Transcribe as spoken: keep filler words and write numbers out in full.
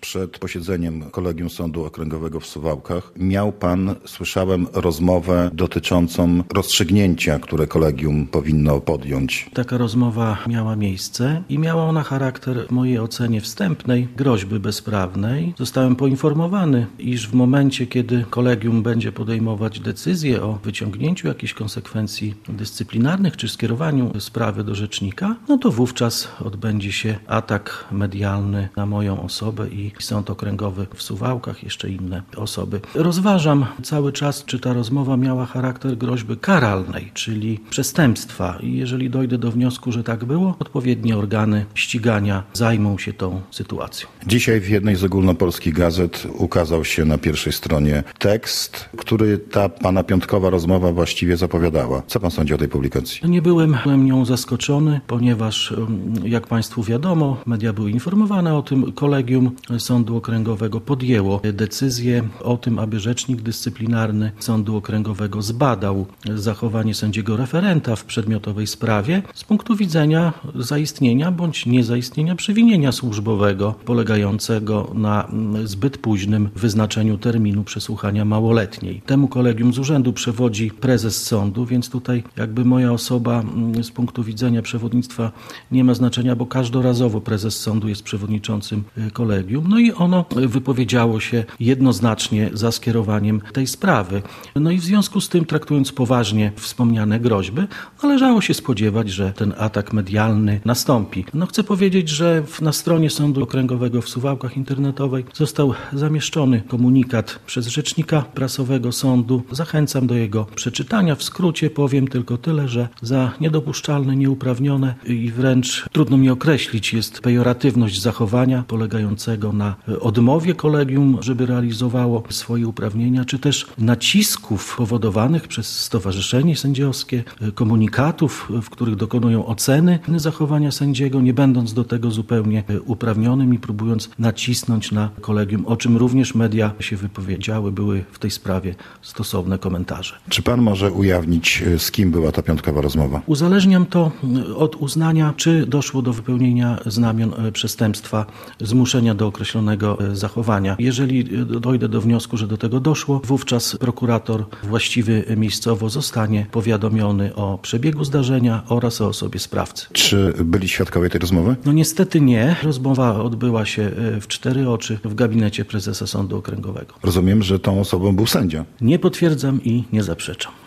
Przed posiedzeniem Kolegium Sądu Okręgowego w Suwałkach miał pan, słyszałem, rozmowę dotyczącą rozstrzygnięcia, które kolegium powinno podjąć. Taka rozmowa miała miejsce i miała ona charakter w mojej ocenie wstępnej, groźby bezprawnej. Zostałem poinformowany, iż w momencie, kiedy kolegium będzie podejmować decyzję o wyciągnięciu jakichś konsekwencji dyscyplinarnych czy skierowaniu sprawy do rzecznika, no to wówczas odbędzie się atak medialny na moją osobę i Sąd Okręgowy w Suwałkach, jeszcze inne osoby. Rozważam cały czas, czy ta rozmowa miała charakter groźby karalnej, czyli przestępstwa. I jeżeli dojdę do wniosku, że tak było, odpowiednie organy ścigania zajmą się tą sytuacją. Dzisiaj w jednej z ogólnopolskich gazet ukazał się na pierwszej stronie tekst, który ta pana piątkowa rozmowa właściwie zapowiadała. Co pan sądzi o tej publikacji? Nie byłem, byłem nią zaskoczony, ponieważ jak państwu wiadomo, media były informowane o tym, kolegium Sądu Okręgowego podjęło decyzję o tym, aby rzecznik dyscyplinarny Sądu Okręgowego zbadał zachowanie sędziego referenta w przedmiotowej sprawie z punktu widzenia zaistnienia bądź niezaistnienia przewinienia służbowego polegającego na zbyt późnym wyznaczeniu terminu przesłuchania małoletniej. Temu kolegium z urzędu przewodzi prezes sądu, więc tutaj jakby moja osoba z punktu widzenia przewodnictwa nie ma znaczenia, bo każdorazowo prezes sądu jest przewodniczącym kolegium. No i ono wypowiedziało się jednoznacznie za skierowaniem tej sprawy. No i w związku z tym, traktując poważnie wspomniane groźby, należało się spodziewać, że ten atak medialny nastąpi. No chcę powiedzieć, że na stronie Sądu Okręgowego w Suwałkach internetowej został zamieszczony komunikat przez rzecznika prasowego sądu. Zachęcam do jego przeczytania. W skrócie powiem tylko tyle, że za niedopuszczalne, nieuprawnione i wręcz trudno mi określić jest pejoratywność zachowania polegającego na odmowie kolegium, żeby realizowało swoje uprawnienia, czy też nacisków powodowanych przez stowarzyszenie sędziowskie, komunikatów, w których dokonują oceny zachowania sędziego, nie będąc do tego zupełnie uprawnionym i próbując nacisnąć na kolegium, o czym również media się wypowiedziały, były w tej sprawie stosowne komentarze. Czy pan może ujawnić, z kim była ta piątkowa rozmowa? Uzależniam to od uznania, czy doszło do wypełnienia znamion przestępstwa, zmuszenia do określonego zachowania. Jeżeli dojdę do wniosku, że do tego doszło, wówczas prokurator właściwy miejscowo zostanie powiadomiony o przebiegu zdarzenia oraz o osobie sprawcy. Czy byli świadkowie tej rozmowy? No niestety nie. Rozmowa odbyła się w cztery oczy w gabinecie prezesa Sądu Okręgowego. Rozumiem, że tą osobą był sędzia. Nie potwierdzam i nie zaprzeczam.